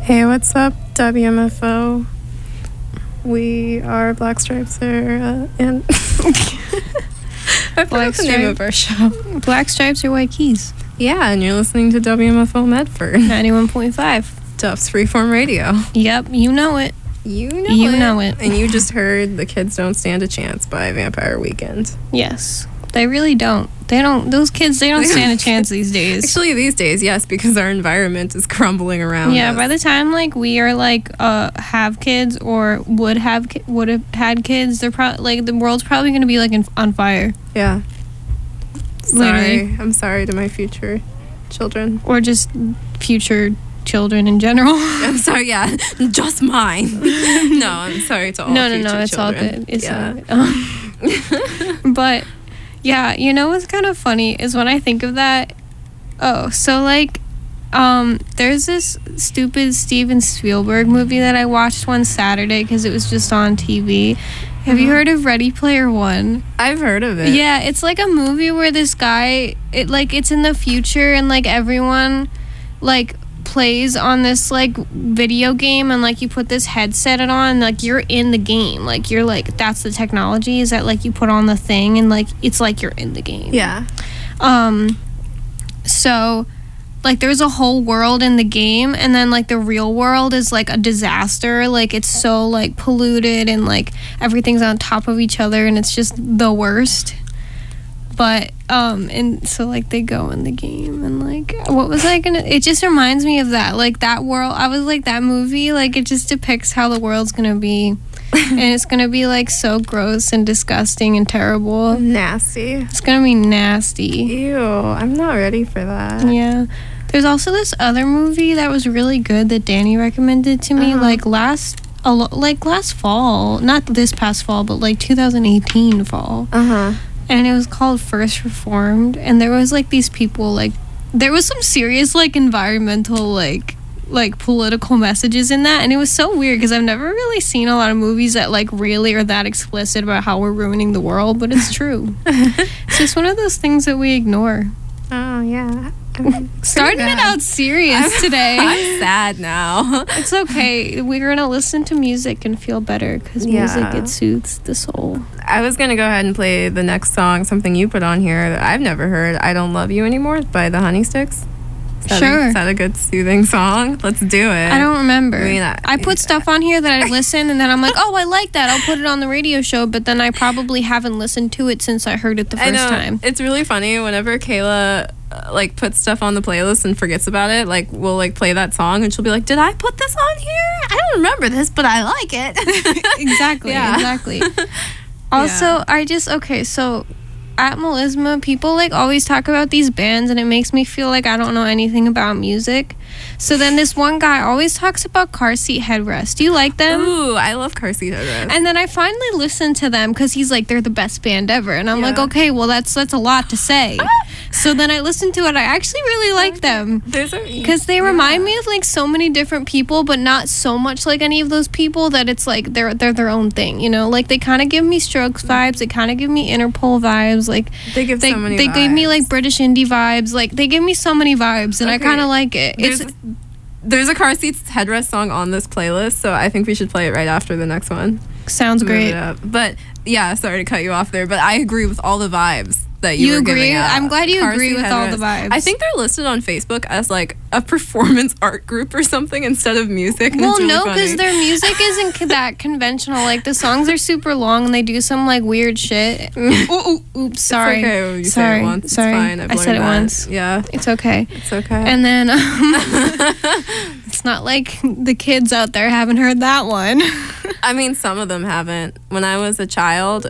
Hey, what's up, WMFO? We are Black Stripes there, and I forgot the name of our show. Black Stripes or White Keys. Yeah, and you're listening to WMFO Medford. 91.5. Duff's Freeform Radio. Yep, you know it. You know it. And you just heard The Kids Don't Stand a Chance by Vampire Weekend. Yes. They really don't. Those kids, they don't stand a chance these days. Actually, these days, yes, because our environment is crumbling around us. By the time, we are, have kids or would have had kids, they're probably, the world's probably going to be, on fire. Yeah. Literally. I'm sorry to my future children. Or just future children in general. I'm sorry, yeah. Just mine. No, I'm sorry to all future children. No, it's all good. It's all good. But... yeah, you know what's kind of funny is when I think of that. Oh, so there's this stupid Steven Spielberg movie that I watched one Saturday because it was just on TV. Have you heard of Ready Player One? I've heard of it. Yeah, it's like a movie where this guy, it's in the future and everyone plays on this video game and you put this headset on you're in the game, you're that's the technology is that you put on the thing and it's you're in the game. Yeah. So there's a whole world in the game and then the real world is a disaster, it's so polluted and everything's on top of each other and it's just the worst. But and so they go in the game and what was I gonna, it just reminds me of that that world. I was that movie it just depicts how the world's gonna be and it's gonna be so gross and disgusting and terrible, nasty. It's gonna be nasty. Ew, I'm not ready for that. Yeah, there's also this other movie that was really good that Danny recommended to me last fall, not this past fall but 2018 fall. And it was called First Reformed, and there was these people there was some serious environmental political messages in that, and it was so weird because I've never really seen a lot of movies that really are that explicit about how we're ruining the world, but it's true. It's just one of those things that we ignore. Oh yeah. Started it out serious today. I'm sad now. It's okay. We're gonna listen to music and feel better because music, it soothes the soul. I was gonna go ahead and play the next song, something you put on here that I've never heard. I Don't Love You Anymore by the Honey Sticks. Is that a good soothing song? Let's do it. I don't remember. I put stuff on here that I listen and then I'm oh, I like that. I'll put it on the radio show, but then I probably haven't listened to it since I heard it the first time. It's really funny whenever Kayla puts stuff on the playlist and forgets about it. We'll play that song and she'll be did I put this on here? I don't remember this, but I like it. Exactly. Also, so at Melisma, people always talk about these bands and it makes me feel I don't know anything about music. So then this one guy always talks about Car Seat Headrest. Do you like them? Ooh, I love Car Seat Headrest. And then I finally listened to them because he's they're the best band ever. And I'm okay, well that's a lot to say. So then I listened to it. I actually really like them because they remind me of so many different people, but not so much like any of those people that it's they're their own thing, you know. They kind of give me Strokes vibes. They kind of give me Interpol vibes. They give so many. They vibes. gave me British indie vibes. They give me so many vibes, and I kind of like it. There's a Car Seat Headrest song on this playlist, so I think we should play it right after the next one. Sounds great. But yeah, sorry to cut you off there, but I agree with all the vibes that you were agree? giving out. I'm glad you agree with all the vibes. I think they're listed on Facebook as a performance art group or something instead of music. And well, no, because their music isn't that conventional. The songs are super long and they do some weird shit. Oops, sorry. It's okay. You say it once. Sorry. It's fine. I said it once. Yeah. It's okay. It's okay. And then it's not the kids out there haven't heard that one. I mean, some of them haven't. When I was a child,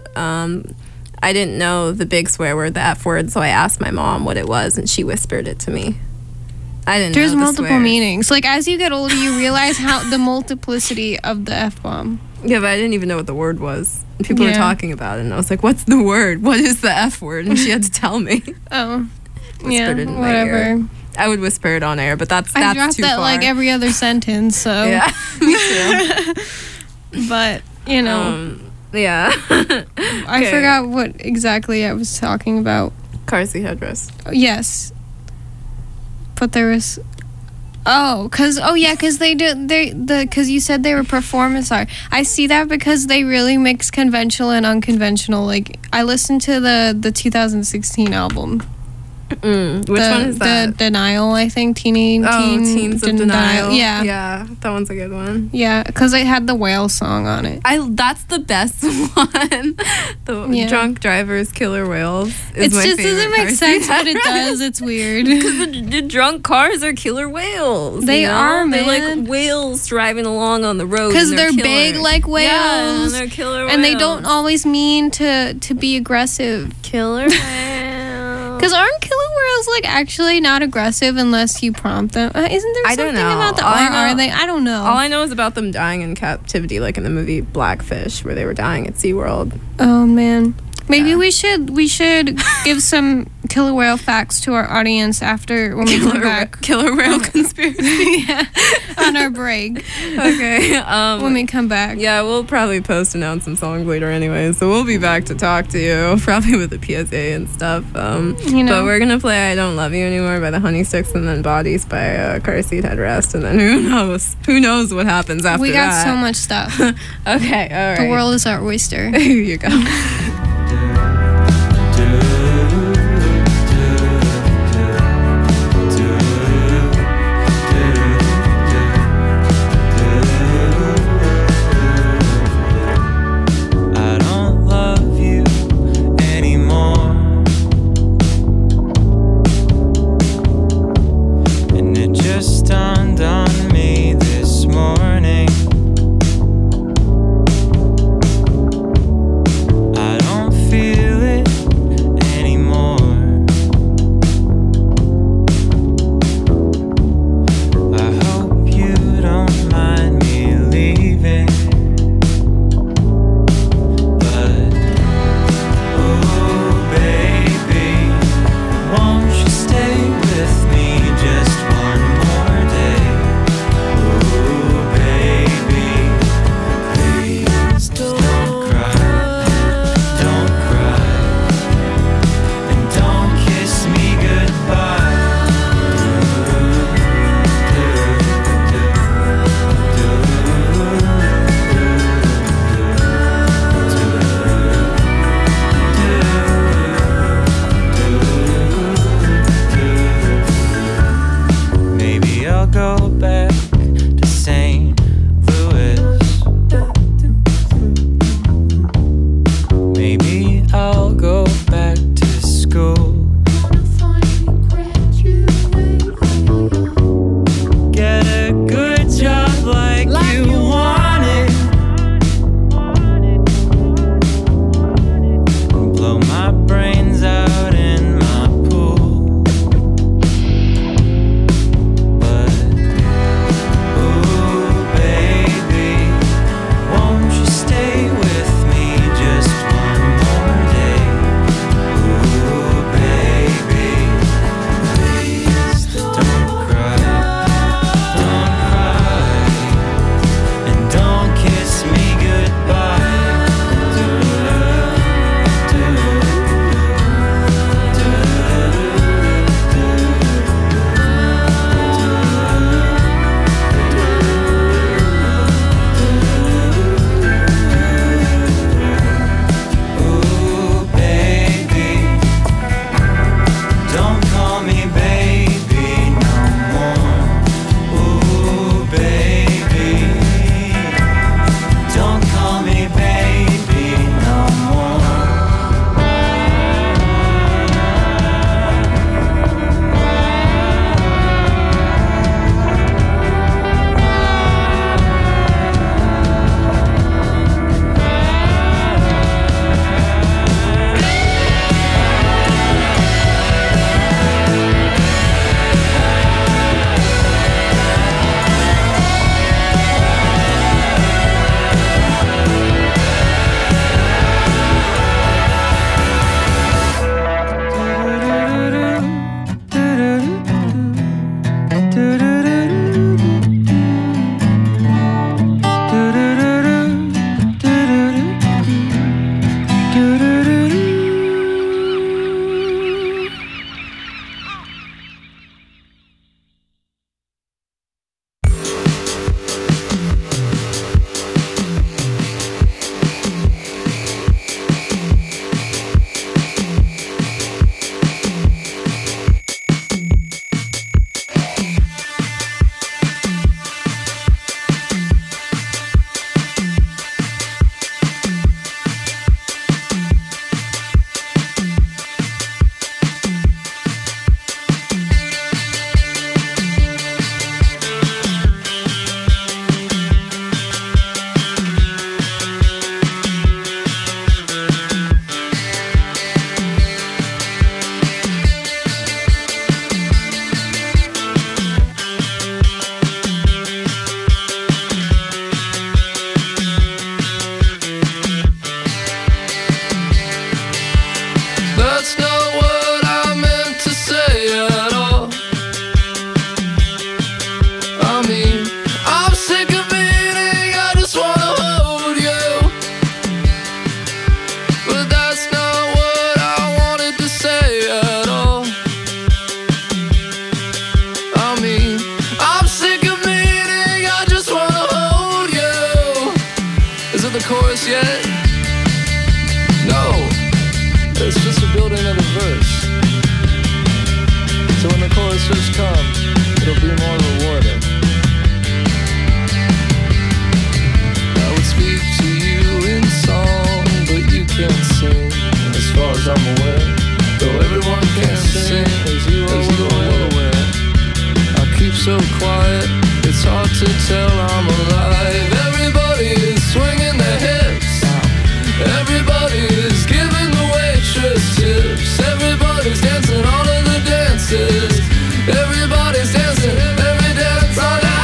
I didn't know the big swear word, the F word, so I asked my mom what it was, and she whispered it to me. I didn't There's know multiple meanings. As you get older, you realize how the multiplicity of the F-bomb. Yeah, but I didn't even know what the word was. And people were talking about it, and I was what's the word? What is the F word? And she had to tell me. Oh. Whispered it in my ear. I would whisper it on air, but that's too far. I dropped that every other sentence, so. Yeah, me too. But, you know. Yeah. I forgot what exactly I was talking about. Car Seat Headrest. Yes. But there was... Because you said they were performance art. I see that because they really mix conventional and unconventional. Like, I listened to the 2016 album. Which one is that? The Denial, I think. Teens of Denial. Yeah. Yeah, that one's a good one. Yeah, because it had the whale song on it. That's the best one. The Drunk Drivers, Killer Whales is my favorite. It just doesn't make sense, but it does. It's weird. Because the drunk cars are killer whales. They are, man. They're like whales driving along on the road. Because they're big like whales. Yeah, and they're killer whales. And they don't always mean to be aggressive. Killer whales. Because aren't killer whales like actually not aggressive unless you prompt them? Isn't there something about the are they? I don't know. All I know is about them dying in captivity, like in the movie Blackfish, where they were dying at SeaWorld. Oh man. Maybe we should give some killer whale facts to our audience after when we come back. Killer whale conspiracy. Yeah, on our break. Okay. When we come back. Yeah, we'll probably announce some songs later anyway, so we'll be back to talk to you, probably with the PSA and stuff. But we're going to play I Don't Love You Anymore by the Honeysticks and then Bodies by Car Seat Headrest, and then who knows what happens after that. We got so much stuff. Okay, all right. The world is our oyster. Here you go. I the chorus yet? No, it's just a building of the verse. So when the choruses come, it'll be more rewarding. I would speak to you in song, but you can't sing, as far as I'm aware. Though everyone can sing, as you are well aware. I keep so quiet, it's hard to tell I'm alive. Everybody is swinging their hips. Everybody is giving the waitress tips. Everybody's dancing all of the dances. Everybody's dancing every dance right now.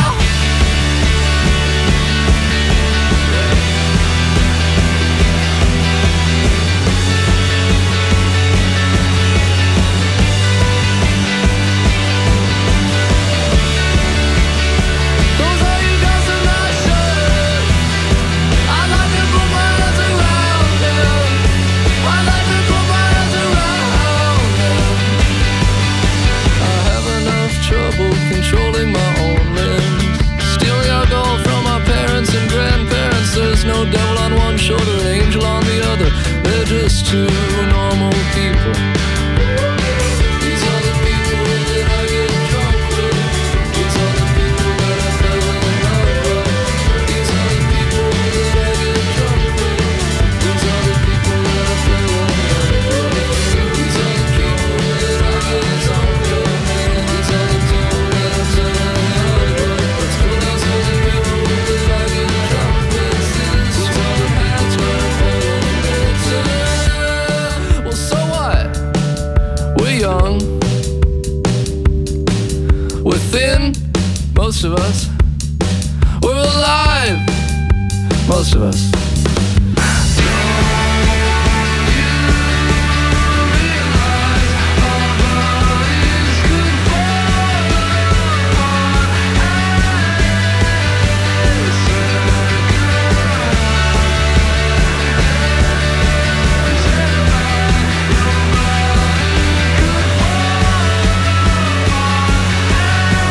Those are you guys in that shirt. I'd like to put my hands around them. I'd like to put my hands around them. I have enough trouble controlling my own limbs. Stealing alcohol from my parents and grandparents. There's no devil on one shoulder, an angel on the other. They're just two normal people. These are the people that I get drunk with. These are the people that I fell in love with. These are the people that I get drunk with. These are the people that I fell in love with. These are the people that I get drunk with. These are the people that I fell in love with. These are the people that I get drunk with. These are the people that I fell in love with. Well, so what? We're young. We're thin, most of us. We're alive, most of us.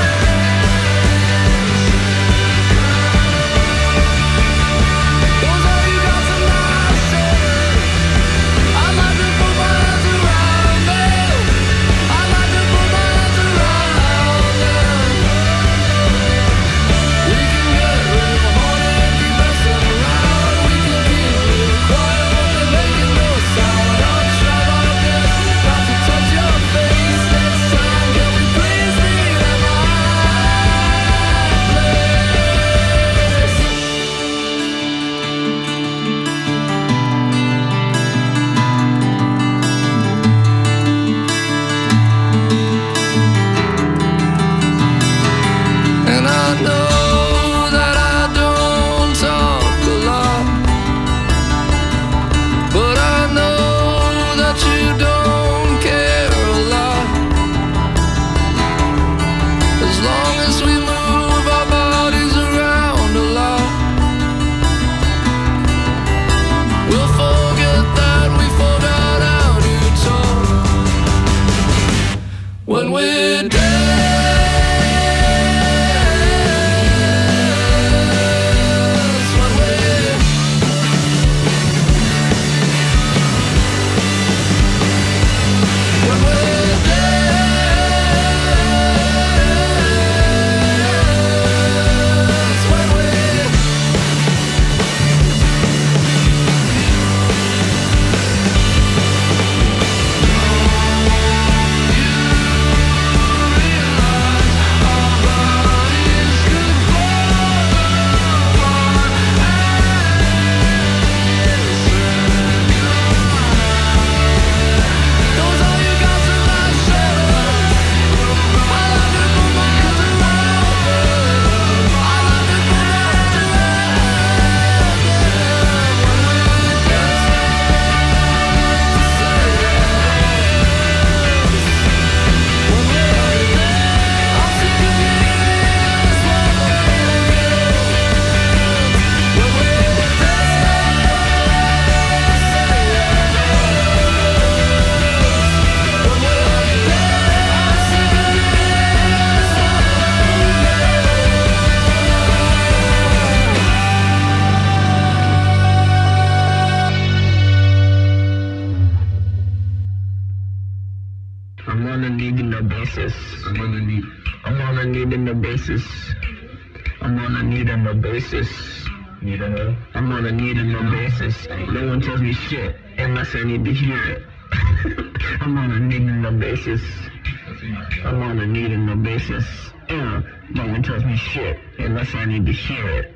Those no basis. I'm on a need and no basis. I'm on a need and no basis. I'm on a need and no basis. No one tells me shit unless I need to hear it. I'm on a need and no basis. I'm on a need and no basis. No one tells me shit unless I need to hear it.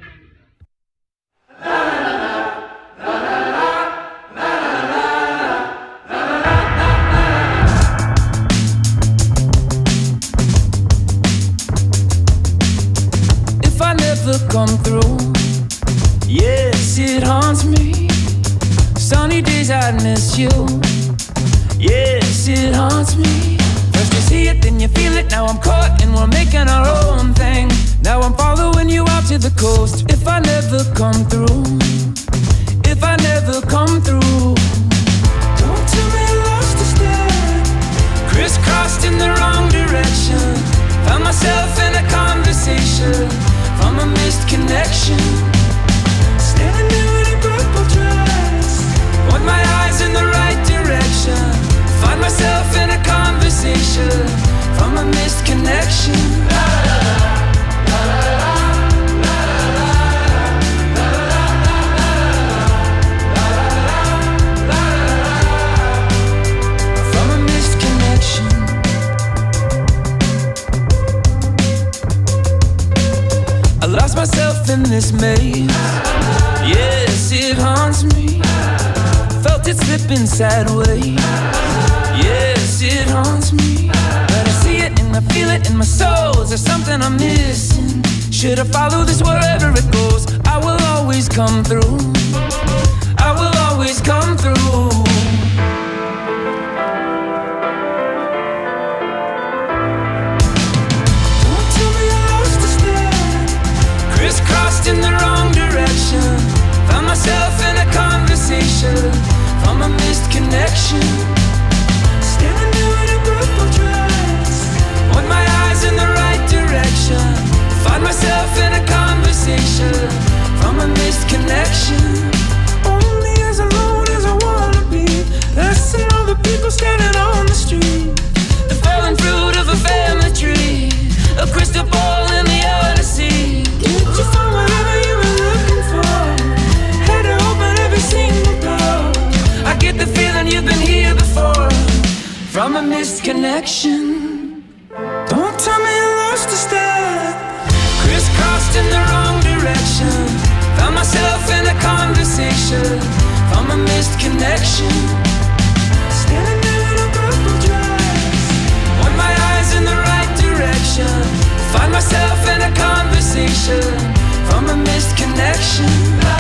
If I never come through, yes, it haunts me. Sunny days I miss you. Yes, it haunts me. First you see it, then you feel it. Now I'm caught and we're making our own thing. Now I'm following you out to the coast. If I never come through, if I never come through, don't tell me I lost a step. Crisscrossed in the wrong direction. Found myself in a conversation from a missed connection. Standing there in a purple dress, point my eyes in the right direction. Find myself in a conversation from a missed connection. From a missed connection. I lost myself in this maze. Yes, it haunts me. Felt it slipping sideways. Yes, it haunts me. But I see it and I feel it in my soul. Is there something I'm missing? Should I follow this wherever it goes? I will always come through. I will always come through. Don't tell me I lost a step. Crisscrossed in the wrong direction. Found myself in a conversation from a missed connection. Standing there in a purple dress, point my eyes in the right direction. Find myself in a conversation from a missed connection. Only as alone as I wanna be. Less than all the people standing on the street. The fallen fruit of a family tree. A crystal ball in the Odyssey. Did you find whatever you were looking for? Had to open every single door. I get the feeling you've been here before. From a missed connection. Don't tell me I lost a step. Crisscrossed in the wrong direction. Found myself in a conversation from a missed connection. Standing there in a purple dress, point my eyes in the right direction. Find myself in a conversation from a missed connection.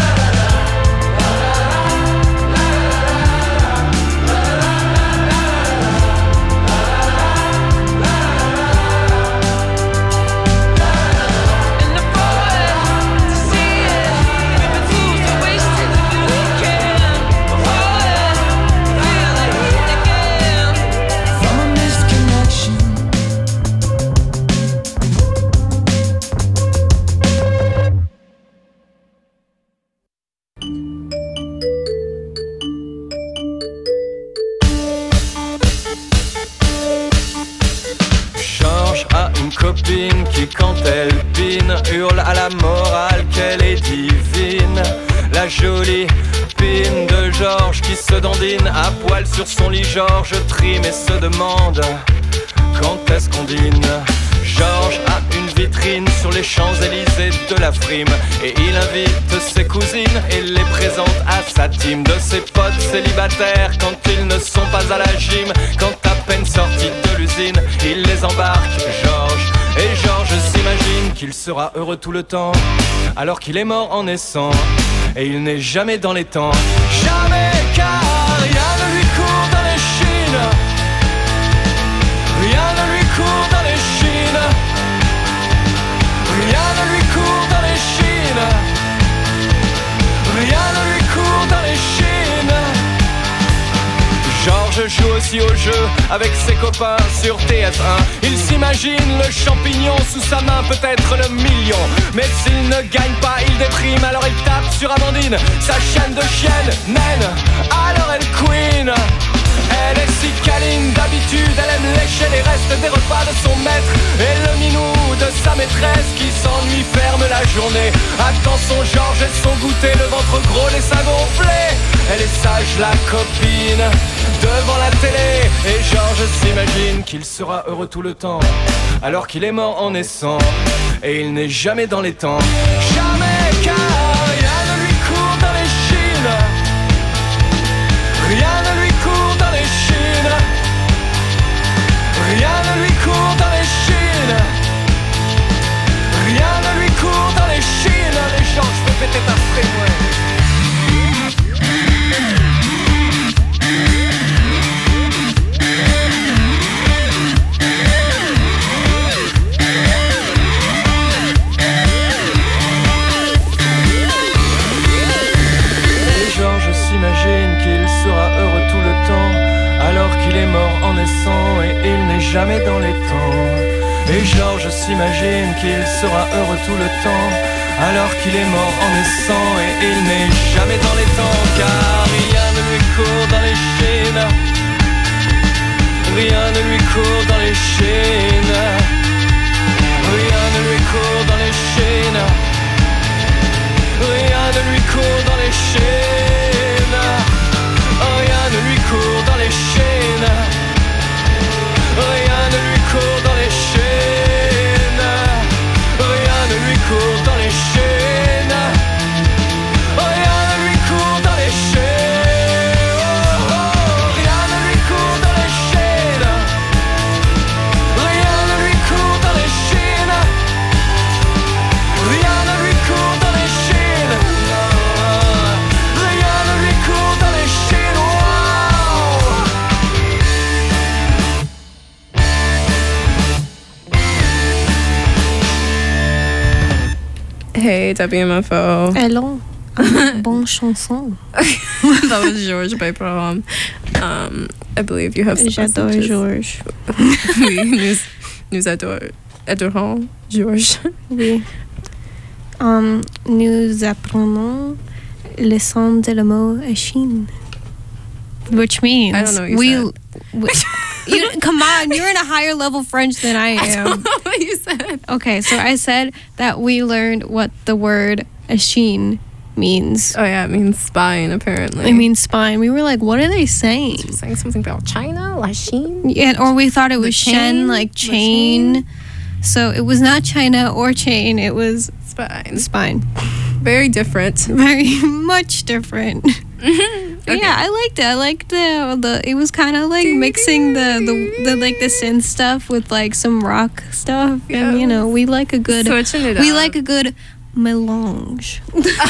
Copine qui quand elle pine hurle à la morale qu'elle est divine. La jolie pine de Georges qui se dandine à poil sur son lit. Georges trime et se demande quand est-ce qu'on dîne. Georges a une vitrine sur les Champs-Élysées de la frime. Et il invite ses cousines et les présente à sa team. De ses potes célibataires quand ils ne sont pas à la gym. Quand à peine sortis de l'usine, il les embarque, Georges. Et Georges s'imagine qu'il sera heureux tout le temps, alors qu'il est mort en naissant. Et il n'est jamais dans les temps. Jamais, car rien ne lui court dans les chines. Rien ne lui court dans les chines. Rien ne lui court dans les chines. Rien ne lui court dans les chines. Georges joue aussi au jeu avec ses copains sur TF1. Il s'imagine le champignon sous sa main, peut-être le million. Mais s'il ne gagne pas, il déprime. Alors il tape sur Amandine, sa chaîne de chienne naine. Alors elle queen. Elle est si câline d'habitude, elle aime lécher les restes des repas de son maître. Et le minou de sa maîtresse qui s'ennuie ferme la journée. Attend son Georges et son goûter, le ventre gros, les seins gonflés. Elle est sage la copine devant la télé. Et Georges s'imagine qu'il sera heureux tout le temps, alors qu'il est mort en naissant. Et il n'est jamais dans les temps. Jamais, car rien ne lui court dans les chines. Rien ne lui court dans les chines. Rien ne lui court dans les chines. Rien ne lui court dans les chines. Les gens, je peux péter ta frime, ouais. S'imagine qu'il sera heureux tout le temps, alors qu'il est mort en naissant et il n'est jamais dans les temps. Et Georges s'imagine qu'il sera heureux tout le temps, alors qu'il est mort en naissant et il n'est jamais dans les temps. Car rien ne lui court dans les chines. Rien ne lui court dans les chines. Rien ne lui court dans les chines. Rien ne lui court dans les chines. Rien ne lui court dans les chaînes. Rien ne lui court dans les chaînes. Rien ne lui court dans les chaînes. Rien ne lui court dans les chaînes. Rien ne lui court dans les chaînes. Rien ne lui court dans les chaînes. Rien ne lui court dans les chaînes. Rien ne lui court dans les chaînes. Hey, WMFO. Hello. Bonne chanson. That was Georges by Prom. I believe you have some J'adore messages. Georges. Oui, nous adorons Georges. Oui. Nous apprenons le son de le mot Chine. Which means I don't know what you said. come on, you're in a higher level French than I am. I don't know what you said. Okay, so I said that we learned what the word Chine means. Oh yeah, it means spine apparently. It means spine. We were like, what are they saying? saying something about China, La Chine. Yeah, or we thought it was chain? Shen, like The chain. chain? So it was not China or chain. It was Spine. spine. Very different. Very much different. Okay. Yeah, I liked it. I liked the it was kind of like mixing the like the synth stuff with like some rock stuff, and you know, we like a good Switching it we up. like a good melange.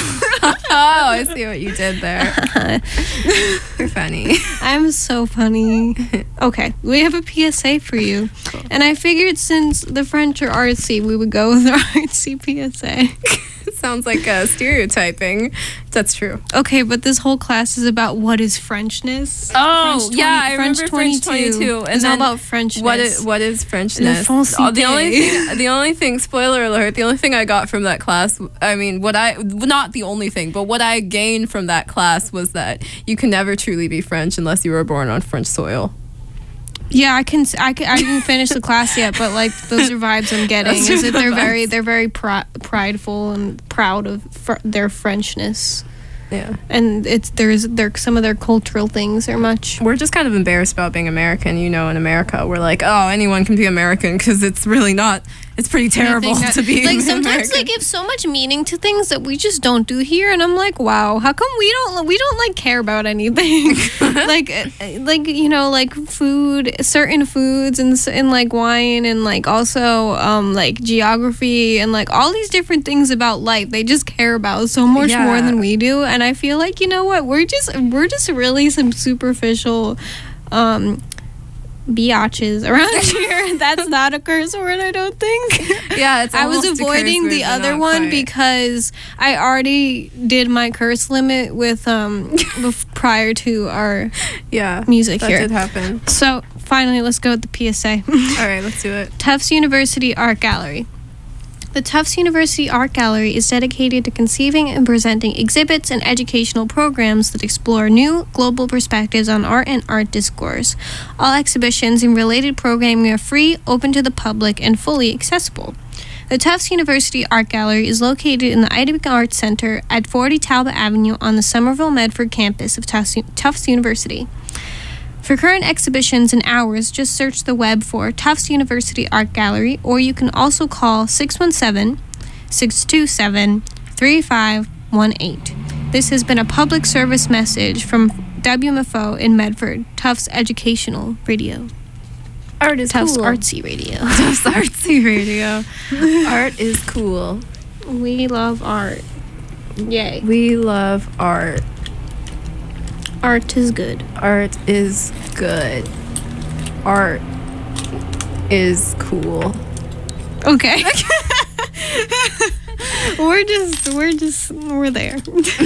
Oh, I see what you did there. You're funny. I'm so funny. Okay, we have a PSA for you. And I figured since the French are artsy, we would go with our artsy PSA. Sounds like stereotyping. That's true. Okay, but this whole class is about what is Frenchness. Oh, French yeah, I French remember French 22. It's all about Frenchness. What is Frenchness? francité. The only thing, spoiler alert, the only thing I got from that class, I mean, not the only thing, but what I gained from that class was that you can never truly be French unless you were born on French soil. Yeah, I didn't finish the class yet, but like those are vibes I'm getting. Those Is are that the they're very prideful and proud of their Frenchness. Yeah. And some of their cultural things are much. We're just kind of embarrassed about being American. You know, in America, we're like, oh, anyone can be American because it's really not. It's pretty terrible to be like sometimes American. they give so much meaning to things that we just don't do here, and I'm like, wow, how come we don't like care about anything? like you know, like food, certain foods, and like wine, and like also like geography, and like all these different things about life. They just care about so much more than we do, and I feel like, you know what, we're just really some superficial biatches around here. That's not a curse word, I don't think. Yeah, it's I was almost a curse avoiding word, the but other not one quite. because I already did my curse limit with prior to our Yeah, music that here. did happen. So finally, let's go with the PSA. All right, let's do it. Tufts University Art Gallery. The Tufts University Art Gallery is dedicated to conceiving and presenting exhibits and educational programs that explore new global perspectives on art and art discourse. All exhibitions and related programming are free, open to the public, and fully accessible. The Tufts University Art Gallery is located in the Ideming Arts Center at 40 Talbot Avenue on the Somerville Medford campus of Tufts University. For current exhibitions and hours, just search the web for Tufts University Art Gallery, or you can also call 617-627-3518. This has been a public service message from WMFO in Medford, Tufts Educational Radio. Art is Tufts cool. Artsy Radio. Tufts Artsy Radio. Art is cool. We love art. Yay. We love art. Art is good. Art is good. Art is cool. Okay. we're there.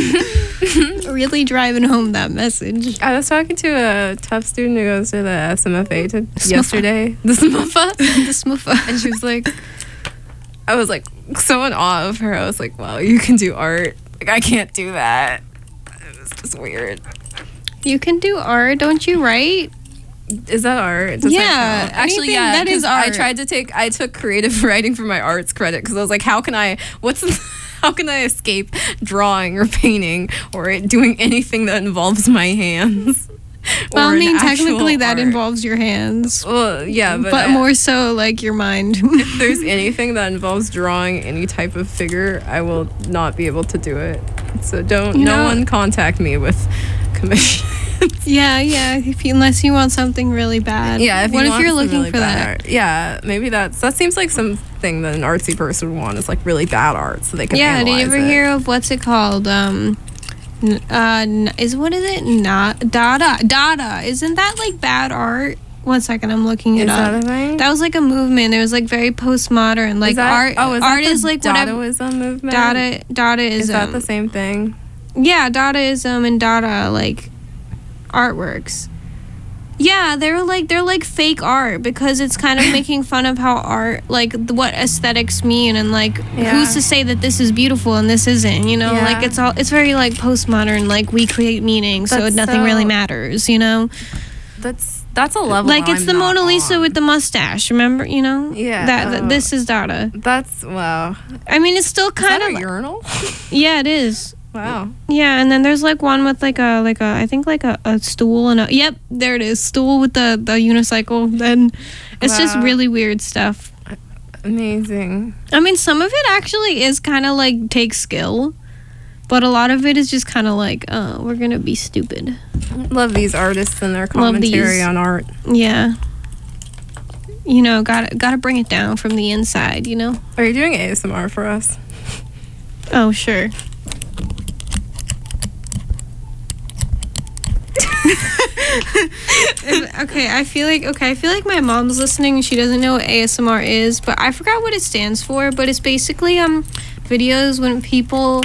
Really driving home that message. I was talking to a tough student who goes to the SMFA yesterday. The SMFA? The smuffa. And she was like, I was like so in awe of her. I was like, wow, you can do art. Like, I can't do that. It was just weird. You can do art, don't you write? Is that art? Does Yeah, that count? Actually, anything yeah. that is 'cause art. I took creative writing for my arts credit because I was like, how can I escape drawing or painting or doing anything that involves my hands? Well, Or I an mean, actual technically that art. involves your hands. Well, yeah, But more so like your mind. if there's anything that involves drawing any type of figure, I will not be able to do it. So no one contact me with commission. Yeah. Unless you want something really bad. Yeah, What if you're looking for that? art? Yeah, maybe that seems like something that an artsy person would want is like really bad art so they can Yeah, analyze did you ever it. hear of what's it called? What is it? Not Dada. Isn't that like bad art? 1 second, I'm looking it Is up. that a thing? That was like a movement. It was like very postmodern. Like Is that, art. Oh, is art that is the like whatever. Dadaism movement? Dadaism. Is that the same thing? Yeah, Dadaism and Dada like artworks. Yeah, they're like fake art because it's kind of making fun of how art, like what aesthetics mean, and like Yeah. who's to say that this is beautiful and this isn't, you know? Yeah. Like it's very like postmodern, like we create meaning so That's nothing so- really matters, you know? That's a level. Like it's I'm the not Mona Lisa on. with the mustache, remember, you know? Yeah, That this is Dada. That's wow. I mean, it's still Is kind that of a urinal? yeah, it is. Wow. Yeah, and then there's like one with like a I think like a stool and yep, there it is, stool with the unicycle. Then it's just Wow. really weird stuff. Amazing. I mean, some of it actually is kind of like takes skill, but a lot of it is just kind of like, we're gonna be stupid. Love these artists and their Love these. commentary on art. Yeah, you know, gotta bring it down from the inside. You know. Are you doing ASMR for us? Oh sure. I feel like my mom's listening and she doesn't know what ASMR is, but I forgot what it stands for, but it's basically videos when people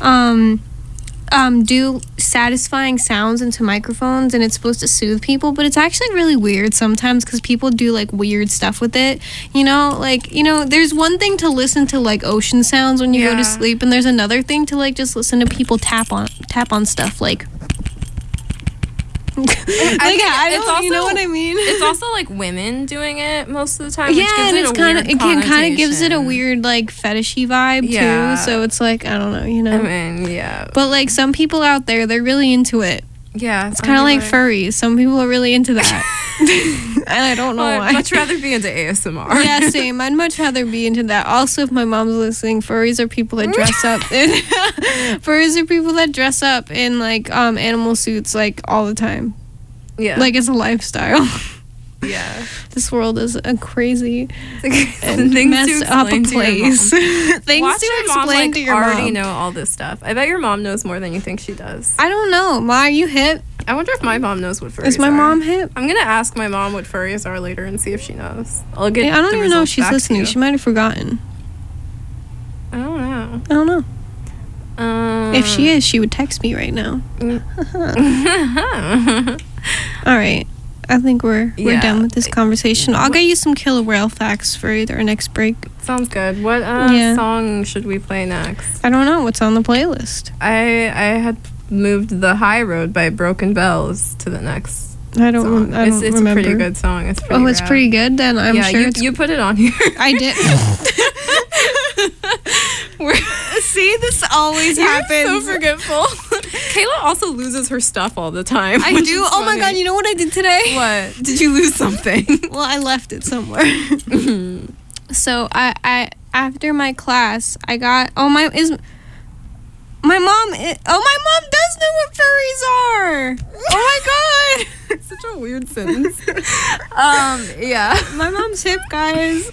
do satisfying sounds into microphones, and it's supposed to soothe people, but it's actually really weird sometimes because people do like weird stuff with it, you know, like, you know, there's one thing to listen to like ocean sounds when you go Yeah. to sleep, and there's another thing to like just listen to people tap on stuff like I it's don't, you know also- what I mean? It's also like women doing it most of the time. Which Yeah, gives and it it's a kind of weird kind of gives it a connotation. weird like fetishy vibe Yeah. too. So it's like I don't know, you know. I mean, yeah, But like some people out there, they're really into it. yeah. It's kind of like furries. Some people are really into that, and I don't know I'd why. much rather be into ASMR. Yeah, same. I'd much rather be into that. Also, if my mom's listening, furries are people that dress up in furries are people that dress up in like animal suits like all the time. yeah, Like it's a lifestyle. yeah. This world is a crazy Things and to mess up a explain to your place. mom. Things Watch to your mom, explain like, to your already mom. know all this stuff. I bet your mom knows more than you think she does. I don't know. Ma, are you hip? I wonder if my mom knows what furries Is my are. mom hip? I'm gonna ask my mom what furries are later and see if she knows. I'll get. I don't the even know if results she's back to listening. you. She might have forgotten. I don't know. I don't know. If she is, she would text me right now. All right. I think we're Yeah. done with this conversation. I'll get you some killer whale facts for either our next break. Sounds good. What song should we play next? I don't know what's on the playlist. I had moved The High Road by Broken Bells to the next. I don't song. I don't It's remember. a pretty good song. It's pretty it's rad. pretty good. Then I'm sure you put it on here. I did. See, this always happens. So forgetful. Kayla also loses her stuff all the time. I which do. is Oh my funny. god! You know what I did today? What? Did you lose something? Well, I left it somewhere. So I after my class, I got my mom does know what furries are. Oh my god. It's such a weird sentence. Yeah. My mom's hip, guys.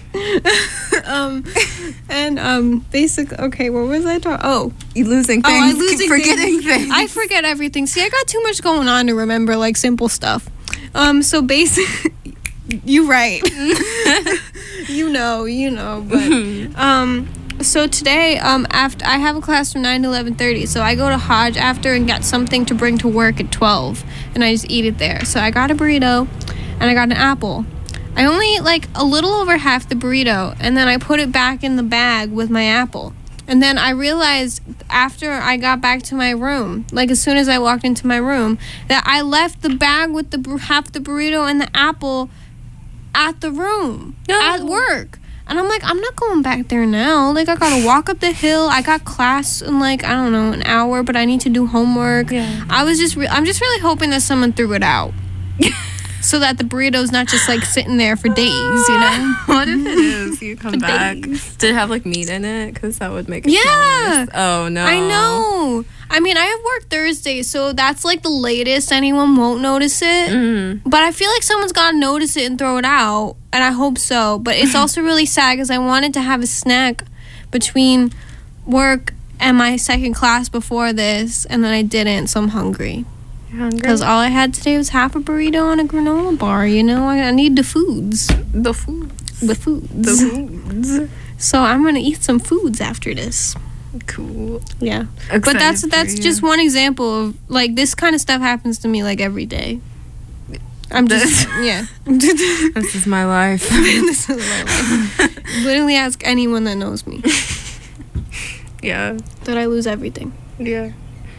Basically, okay, what was I talking? Oh, You losing things. I'm losing forgetting things. I forget everything. See, I got too much going on to remember like simple stuff. So basically, you're right. you know, but so today, after I have a class from 9 to 11:30, so I go to Hodge after and get something to bring to work at 12, and I just eat it there. So I got a burrito, and I got an apple. I only ate like a little over half the burrito, and then I put it back in the bag with my apple. And then I realized after I got back to my room, like as soon as I walked into my room, that I left the bag with the half the burrito and the apple at the room, at work. And I'm like, I'm not going back there now. Like, I gotta walk up the hill. I got class in like, I don't know, an hour, but I need to do homework. Yeah. I'm just really hoping that someone threw it out. So that the burrito's not just like sitting there for days, you know? What if it is? You come back. days. Did it have like meat in it? Because that would make it Yeah. smell worse. Oh no. I know. I mean, I have work Thursday, so that's like the latest anyone won't notice it. Mm. But I feel like someone's gotta notice it and throw it out, and I hope so. But it's also really sad because I wanted to have a snack between work and my second class before this, and then I didn't, so I'm hungry. You're hungry? Because all I had today was half a burrito and a granola bar, you know? I need the foods. The food. The foods. The foods. So I'm gonna eat some foods after this. Cool. Yeah. Excited But that's for you. just one example of like this kind of stuff happens to me like every day. I'm just yeah. This is my life. This is my life. Literally ask anyone that knows me Yeah. that I lose everything. Yeah.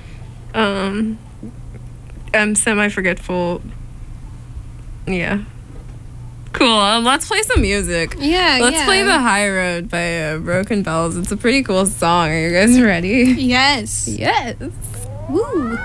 I'm semi-forgetful. Yeah. Cool. Let's play some music. Yeah. Let's play The High Road by Broken Bells. It's a pretty cool song. Are you guys ready? Yes. Yes. Woo.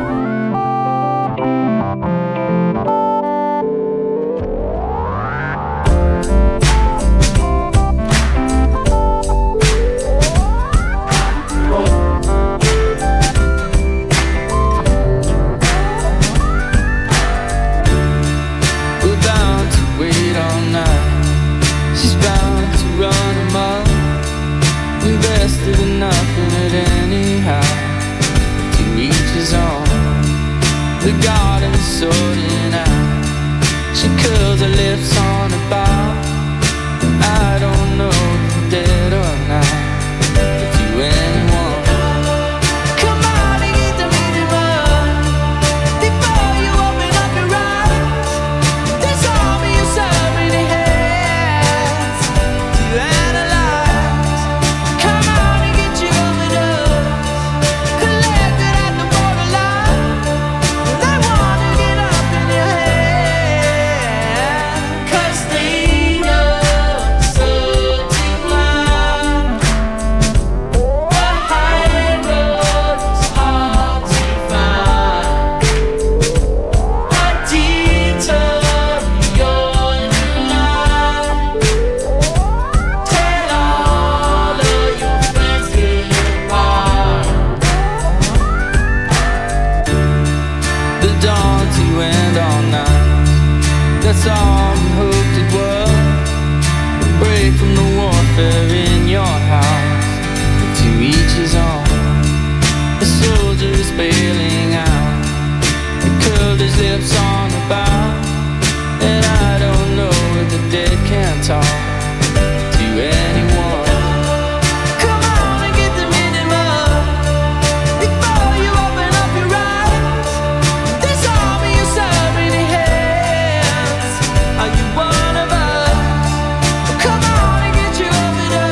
We're bound to wait all night. She's bound to run amok. Invested enough in it anyhow to each his own. The garden is sorting out. She curls her lips on a bow. I don't know if you're dead or not. If you anyone, come on and get the meaning right before you open up your eyes. There's only so many hands to analyze. Come on and get your overdose collected at the borderline. They wanna get up in your head 'cause they know so to climb. The high road is hard to find. A detour you're in line. Tell all of your friends goodbye. The dawn to end all night. That's all we hoped it was. A break from the warfare in your house. To each his own. The soldier is bailing out. He curled his lips on the bow. And I don't know if the dead can talk to anyone. Come on and get the minimum before you open up your eyes. There's only so many hands. Are you one of us? Come on and get your overdose.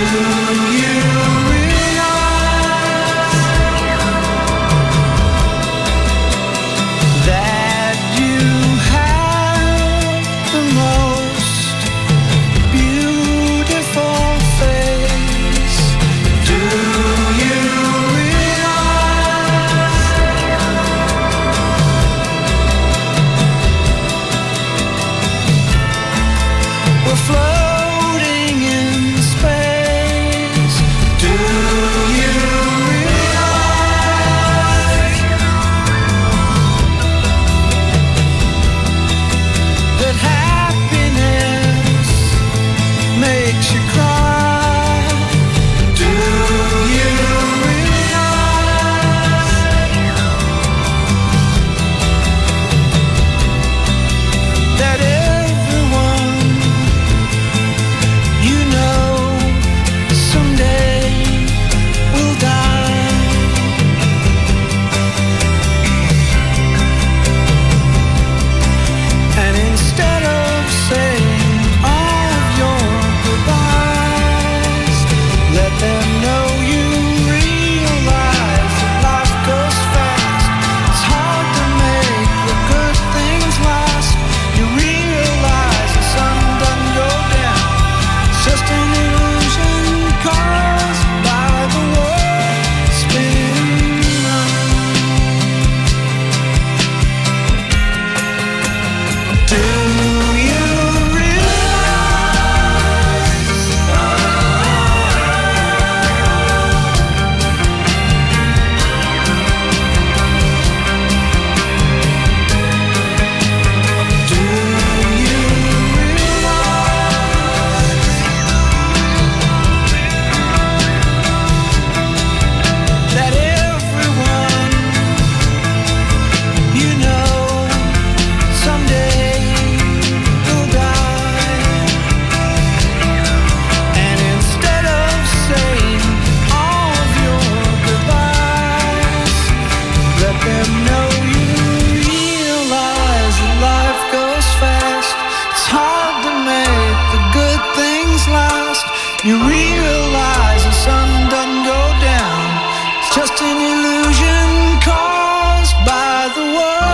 You realize the sun doesn't go down. It's just an illusion caused by the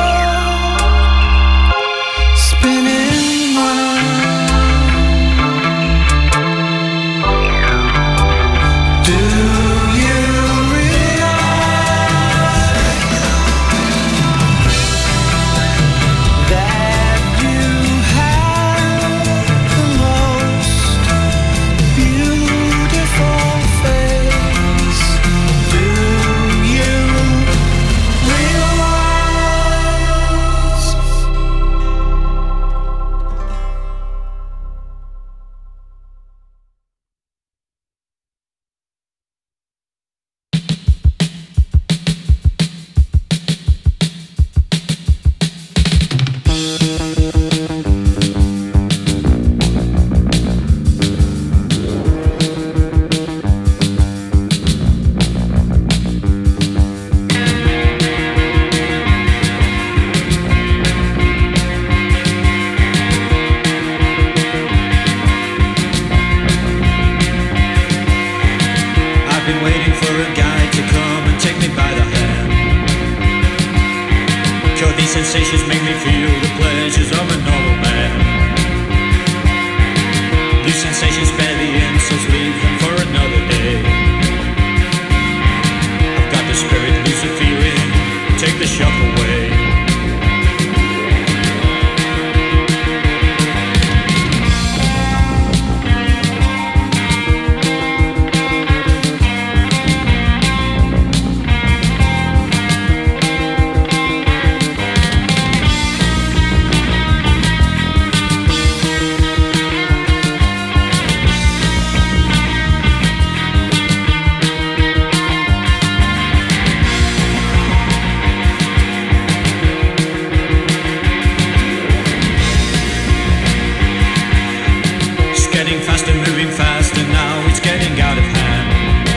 world spinning round. Do you realize that you have the most beautiful face? Do you realize? I've been waiting for a guy to come and take me by the hand. Sure, these sensations make me feel the pleasures of a normal man. These sensations spare the insults, leave them for another day. I've got the spirit, lose the feeling, take the shock away. It's getting faster, moving faster now, it's getting out of hand.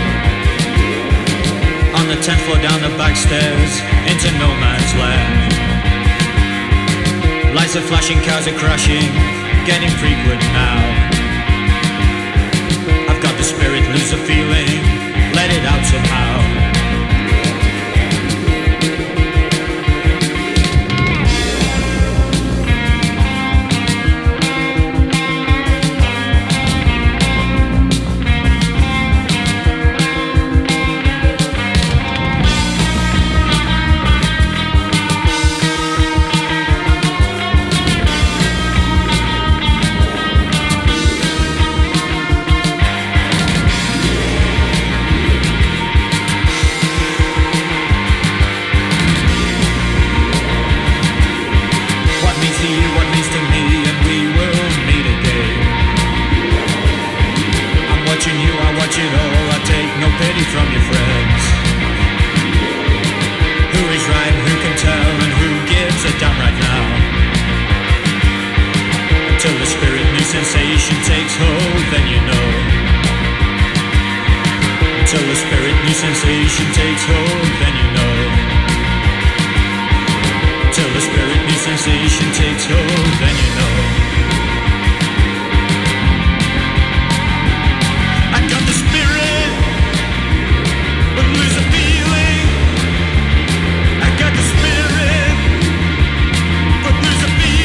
On the 10th floor, down the back stairs, into no man's land. Lights are flashing, cars are crashing, getting frequent now. I've got the spirit, lose the feeling, let it out somehow. Sensation takes hold, then you know. Until the spirit new sensation takes hold, then you know. Till the spirit new sensation takes hold, then you know. I got the spirit, but lose the feeling. I got the spirit, but lose the feeling.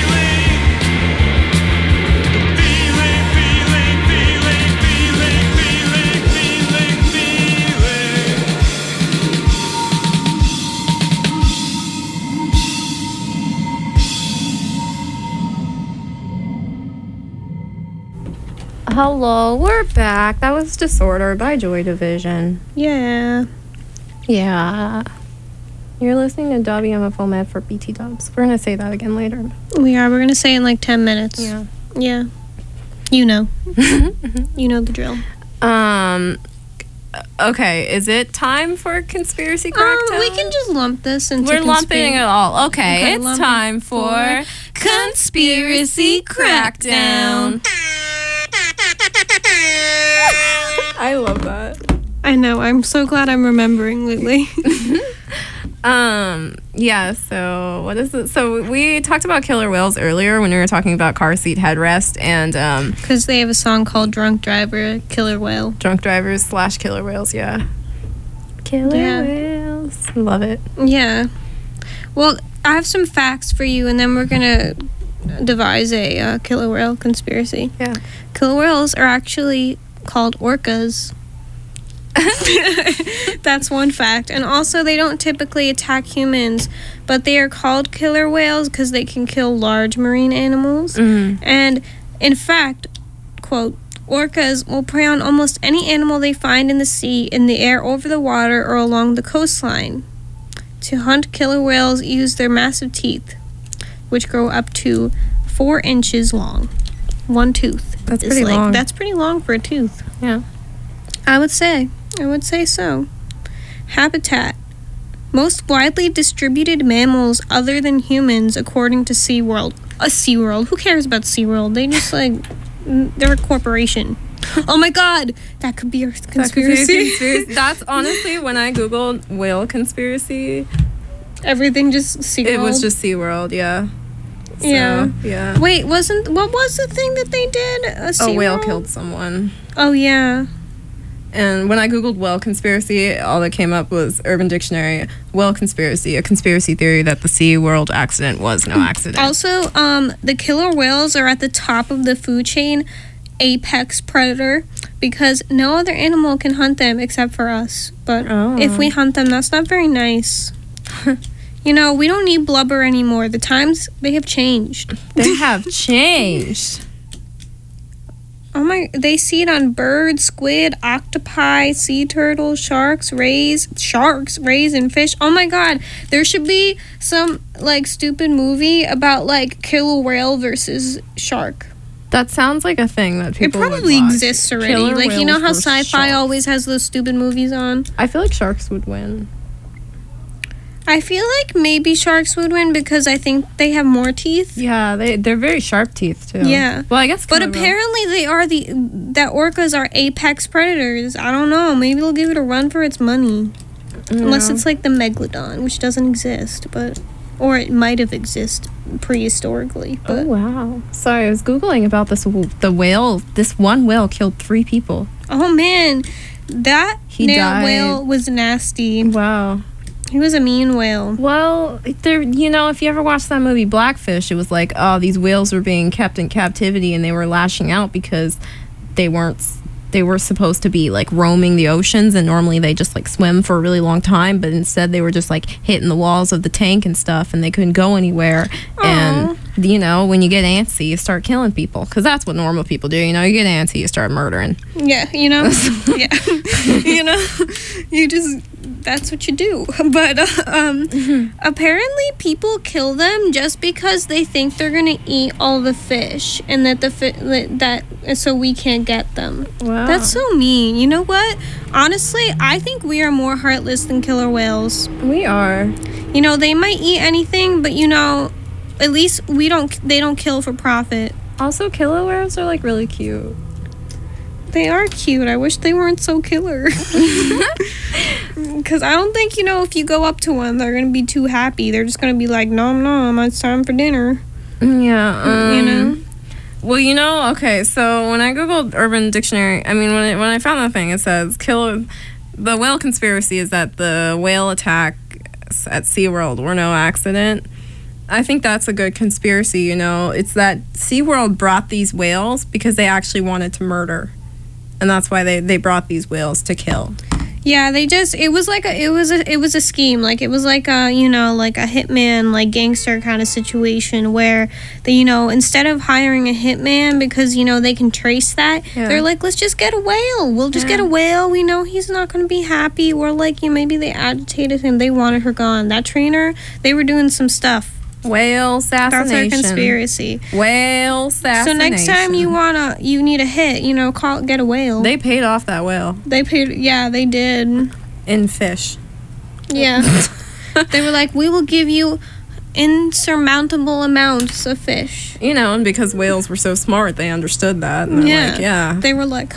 Hello, we're back. That was Disorder by Joy Division. Yeah. Yeah. You're listening to WMFO Med for BT Dubs. We're going to say that again later. We are. We're going to say in like 10 minutes. Yeah. Yeah. You know. You know the drill. Okay, is it time for Conspiracy Crackdown? We can just lump this into We're lumping it all. Okay, it's lumping time for Conspiracy Crackdown. I love that. I know. I'm so glad I'm remembering lately. Yeah, so what is it? So we talked about killer whales earlier when we were talking about car seat headrest and because they have a song called Drunk Driver, Killer Whale. drunk drivers / killer whales, yeah. Killer whales. Love it. Yeah. Well, I have some facts for you, and then we're going to devise a killer whale conspiracy. Yeah. Killer whales are actually called orcas. That's one fact. And also, they don't typically attack humans, but they are called killer whales because they can kill large marine animals. Mm-hmm. And in fact, quote, orcas will prey on almost any animal they find in the sea, in the air, over the water, or along the coastline. To hunt, killer whales use their massive teeth, which grow up to 4 inches long. One tooth. That's pretty long. That's pretty long for a tooth. Yeah. I would say so. Habitat. Most widely distributed mammals other than humans, according to SeaWorld. SeaWorld. Who cares about SeaWorld? They just, they're a corporation. Oh my god! That could be a conspiracy. That's honestly, when I Googled whale conspiracy, Everything just SeaWorld? it was just SeaWorld, yeah. So, Yeah. Wait, what was the thing that they did? A whale SeaWorld? killed someone. Oh, yeah. And when I Googled whale conspiracy, all that came up was Urban Dictionary, whale conspiracy, a conspiracy theory that the SeaWorld accident was no accident. Also, the killer whales are at the top of the food chain, apex predator, because no other animal can hunt them except for us. But if we hunt them, that's not very nice. You know, we don't need blubber anymore. The times, they have changed. They have changed. Oh my, they see it on birds, squid, octopi, sea turtles, sharks, rays, and fish. Oh my god, there should be some, stupid movie about, killer whale versus shark. That sounds like a thing that people It probably would watch. exists already. Killer You know whales how versus sci-fi sharks. always has those stupid movies on? I feel like sharks would win. I feel like maybe sharks would win because I think they have more teeth. Yeah, they're very sharp teeth too. Yeah. Well, I guess. But killer whales- apparently that orcas are apex predators. I don't know. Maybe they'll give it a run for its money. Unless it's like the megalodon, which doesn't exist, or it might have existed prehistorically. But Oh wow! Sorry, I was googling about this. The whale. This one whale killed 3 people. Oh man, that He damn died. whale was nasty. Wow. He was a mean whale. Well, there, you know, if you ever watched that movie Blackfish, it was like, oh, these whales were being kept in captivity and they were lashing out because they were supposed to be like roaming the oceans, and normally they just like swim for a really long time, but instead they were just like hitting the walls of the tank and stuff, and they couldn't go anywhere. And you know, when you get antsy, you start killing people, because that's what normal people do. You know, you get antsy, you start murdering. Yeah, you know? Yeah. You know? You just, that's what you do. But apparently people kill them just because they think they're going to eat all the fish, and that so we can't get them. Wow. That's so mean. You know what? Honestly, I think we are more heartless than killer whales. We are. You know, they might eat anything, but you know, at least they don't kill for profit. Also, killer whales are like really cute. They are cute. I wish they weren't so killer. Because I don't think, you know, if you go up to one, they're going to be too happy. They're just going to be like, nom, it's time for dinner. Yeah. You know? Well, you know, okay, so when I Googled Urban Dictionary, I mean, when I found that thing, it says the whale conspiracy is that the whale attacks at SeaWorld were no accident. I think that's a good conspiracy, you know. It's that SeaWorld brought these whales because they actually wanted to murder. And that's why they brought these whales to kill. Yeah, it was a scheme. Like, it was like a, you know, like a hitman, like gangster kind of situation where they, you know, instead of hiring a hitman because, you know, they can trace that, Yeah. they're like, let's just get a whale. We'll just get a whale. We know he's not going to be happy. Or like, you know, maybe they agitated him. They wanted her gone. That trainer, they were doing some stuff. Whale assassination. That's our conspiracy. Whale assassination. So next time you need a hit, you know, get a whale. They paid off that whale They paid, yeah, they did. in fish. Yeah. They were like, we will give you insurmountable amounts of fish. You know, and because whales were so smart, they understood that. And they're like, yeah. They were like,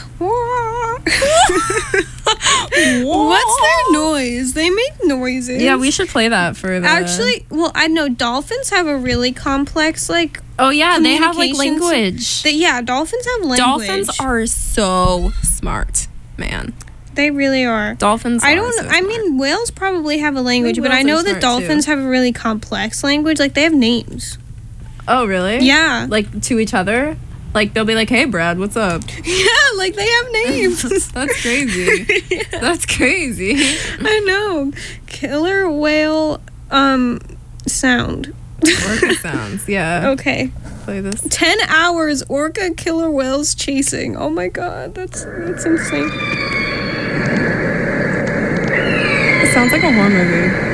what's their noise? They make noises. Yeah, we should play that for the... Actually, well, I know dolphins have a really complex, like... Oh, yeah, they have, like, communications- language. Dolphins have language. Dolphins are so smart, man. They really are. Dolphins I are don't. so I smart. mean, whales probably have a language, but I whales know are that smart, dolphins too. have a really complex language. Like, they have names. Oh, really? Yeah. Like, to each other? Like, they'll be like, hey, Brad, what's up? Yeah, like they have names. That's crazy. Yeah. That's crazy. I know. Killer whale sound. Orca sounds, yeah. Okay. Play this. 10 hours orca killer whales chasing. Oh my god, that's insane. It sounds like a horror movie.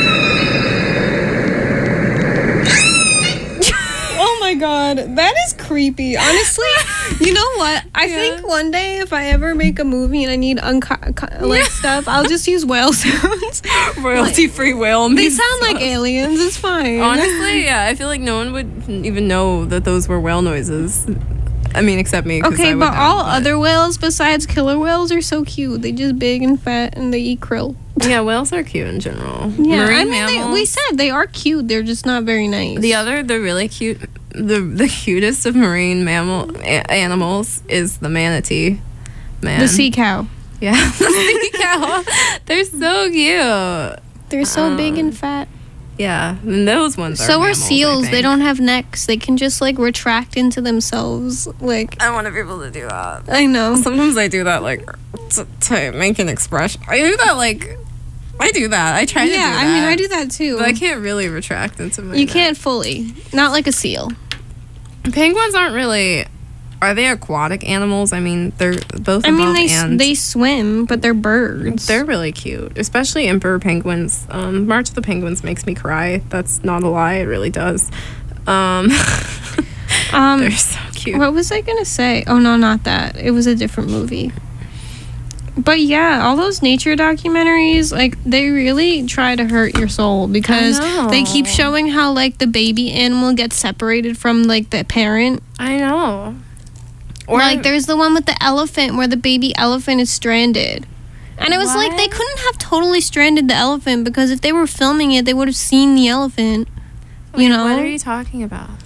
Oh my god, that is creepy. Honestly, you know what? I think one day if I ever make a movie and I need stuff, I'll just use whale sounds. Royalty-free whale. They sound like aliens. It's fine. Honestly, yeah, I feel like no one would even know that those were whale noises. I mean, except me. 'cause I Okay, would but know, all other whales besides killer whales are so cute. They just big and fat and they eat krill. Yeah, whales are cute in general. Yeah, Marine I mean, mammals. we said they are cute. They're just not very nice. The really cute, the cutest of marine animals is the manatee. Man. the sea cow. Yeah, the sea cow. They're so cute. They're so big and fat. Yeah, and those ones are So are mammals, I seals. They think. don't have necks. They can just like retract into themselves. Like, I want to be able to do that. I know. Sometimes I do that, like, to make an expression. I do that, like, I do that. I try to do Yeah, that. I mean, I do that too. But I can't really retract into my You neck. can't fully. Not like a seal. Penguins aren't really... Are they aquatic animals? I mean, they're both I mean, above and... they swim, but they're birds. They're really cute, especially emperor penguins. March of the Penguins makes me cry. That's not a lie. It really does. They're so cute. What was I gonna say? Oh no, not that. It was a different movie. But yeah, all those nature documentaries, like, they really try to hurt your soul because I know. they keep showing how, like, the baby animal gets separated from, like, the parent. I know. Or Like, there's the one with the elephant where the baby elephant is stranded. And it was like, they What? couldn't have totally stranded the elephant because if they were filming it, they would have seen the elephant. You know? What are you talking about?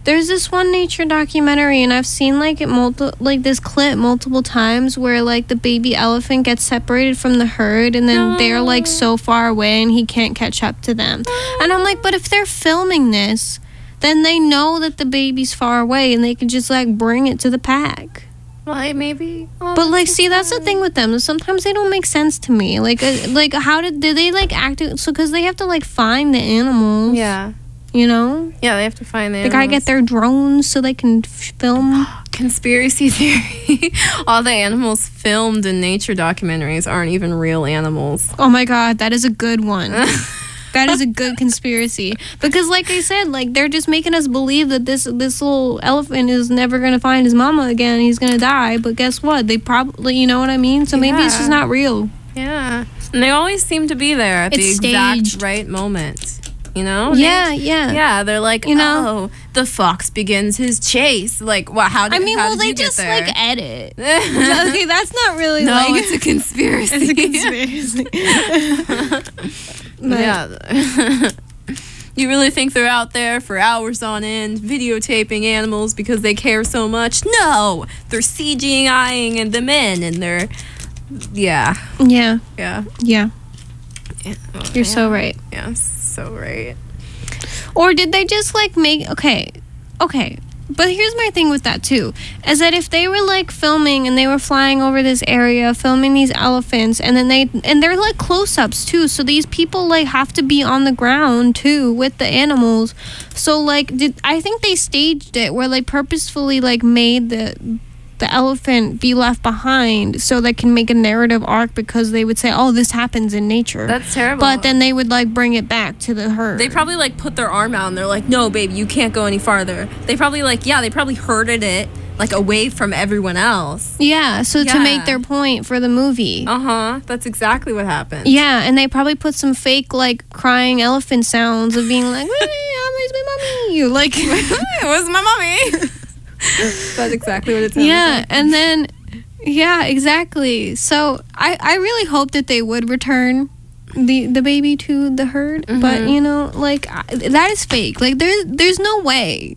There's this one nature documentary, and I've seen like this clip multiple times where like the baby elephant gets separated from the herd, and then they're like so far away, and he can't catch up to them. And I'm like, but if they're filming this, then they know that the baby's far away, and they can just like bring it to the pack. Like maybe. But like, see, that's the thing with them. Sometimes they don't make sense to me. Like how did they like act? So because they have to like find the animals. Yeah. You know? Yeah, they have to find the They gotta get their drones so they can film. Conspiracy theory. All the animals filmed in nature documentaries aren't even real animals. Oh my god, that is a good one. That is a good conspiracy. Because like I said, like they're just making us believe that this little elephant is never gonna find his mama again and he's gonna die. But guess what? They probably, you know what I mean? So maybe it's just not real. Yeah. And they always seem to be there at the exact right moment. You know? Yeah, they're like, you know, the fox begins his chase. Like, well, how did they just like edit. Okay, that's not really no, it's a conspiracy. It's a conspiracy. Yeah. You really think they're out there for hours on end videotaping animals because they care so much? No, they're CGIing them in, and they're Yeah. You're so right. Yeah, so right. Or did they just like make okay. But here's my thing with that too, is that if they were like filming and they were flying over this area, filming these elephants, and then they're like close-ups too, so these people like have to be on the ground too with the animals. So like I think they staged it where they purposefully like made the elephant be left behind so they can make a narrative arc, because they would say, oh, this happens in nature. That's terrible. But then they would like bring it back to the herd. They probably like put their arm out and they're like, no, baby, you can't go any farther. They probably they probably herded it like away from everyone else. Yeah, so to make their point for the movie. That's exactly what happened. Yeah, and they probably put some fake like crying elephant sounds of being like, where's my mommy? Like, where's my mommy? That's exactly what it sounds like. And then, yeah, exactly. So I really hope that they would return the baby to the herd, but you know, like that is fake. Like there's no way,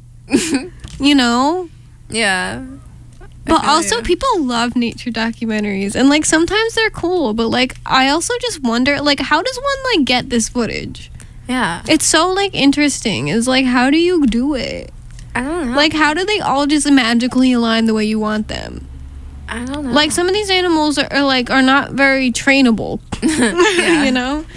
you know. Yeah. But also, people love nature documentaries, and like sometimes they're cool. But like, I also just wonder, like, how does one like get this footage? Yeah, it's so like interesting. It's like, how do you do it? I don't know. Like, how do they all just magically align the way you want them? I don't know. Like, some of these animals are not very trainable. You know?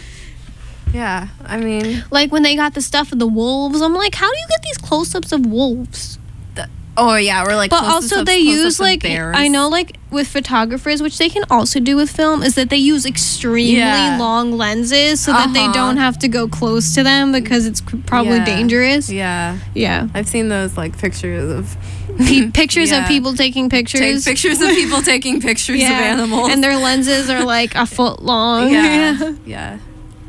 Yeah, I mean... Like, when they got the stuff of the wolves, I'm like, how do you get these close-ups of wolves? Or like... But also they use, like... Bears. I know, like, with photographers, which they can also do with film, is that they use extremely long lenses so that they don't have to go close to them because it's probably dangerous. Yeah. I've seen those, like, pictures of... Pictures of people taking pictures. Pictures of people taking pictures of animals. And their lenses are, like, a foot long. Yeah.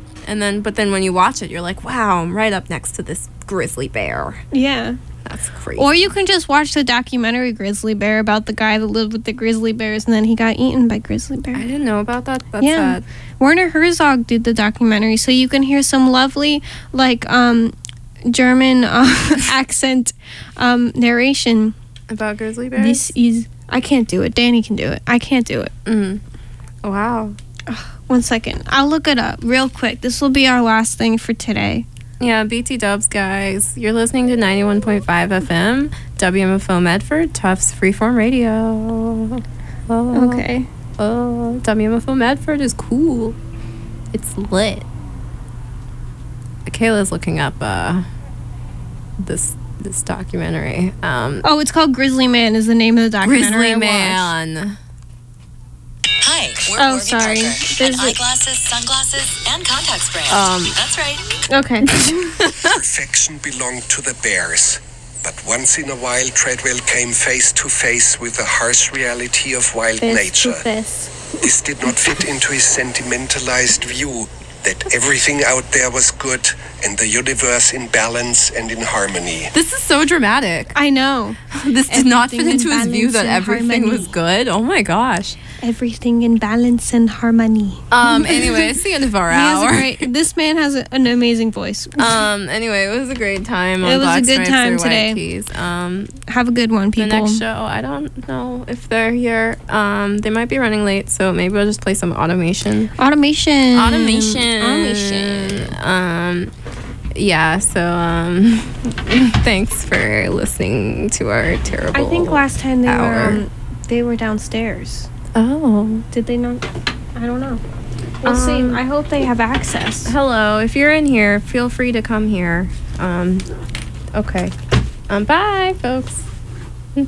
But then when you watch it, you're like, wow, I'm right up next to this grizzly bear. Yeah. That's crazy. Or you can just watch the documentary Grizzly Bear about the guy that lived with the grizzly bears and then he got eaten by grizzly bears. I didn't know about that. That's sad. Werner Herzog did the documentary, so you can hear some lovely, like, German accent narration. About grizzly bears? This is... I can't do it. Danny can do it. I can't do it. Wow. 1 second. I'll look it up real quick. This will be our last thing for today. Yeah, BT Dubs, guys. You're listening to 91.5 FM, WMFO Medford, Tufts Freeform Radio. Okay. WMFO Medford is cool. It's lit. Kayla's looking up this documentary. It's called Grizzly Man is the name of the documentary. Grizzly Man. Hi, we're Warby sorry. Parker. And eyeglasses, sunglasses, and contacts brand. That's right. Okay. Perfection belonged to the bears. But once in a while, Treadwell came face to face with the harsh reality of wild nature. This did not fit into his sentimentalized view that everything out there was good and the universe in balance and in harmony. This is so dramatic. I know. This did not fit Everything in into his view balance that and everything harmony. was good. Oh my gosh. Everything in balance and harmony. Anyway, it's the end of our hour. This man has an amazing voice. Anyway, it was a great time. It on was Black a good Stripes time or White today. Keys. Have a good one, The people. next show, I don't know if they're here. They might be running late, so maybe we'll just play some automation. Automation. Yeah, so thanks for listening to our terrible I think last time hour. they were downstairs. Oh. Did they not? I don't know. We'll see. I hope they have access. Hello, if you're in here, feel free to come here. Okay. Bye, folks.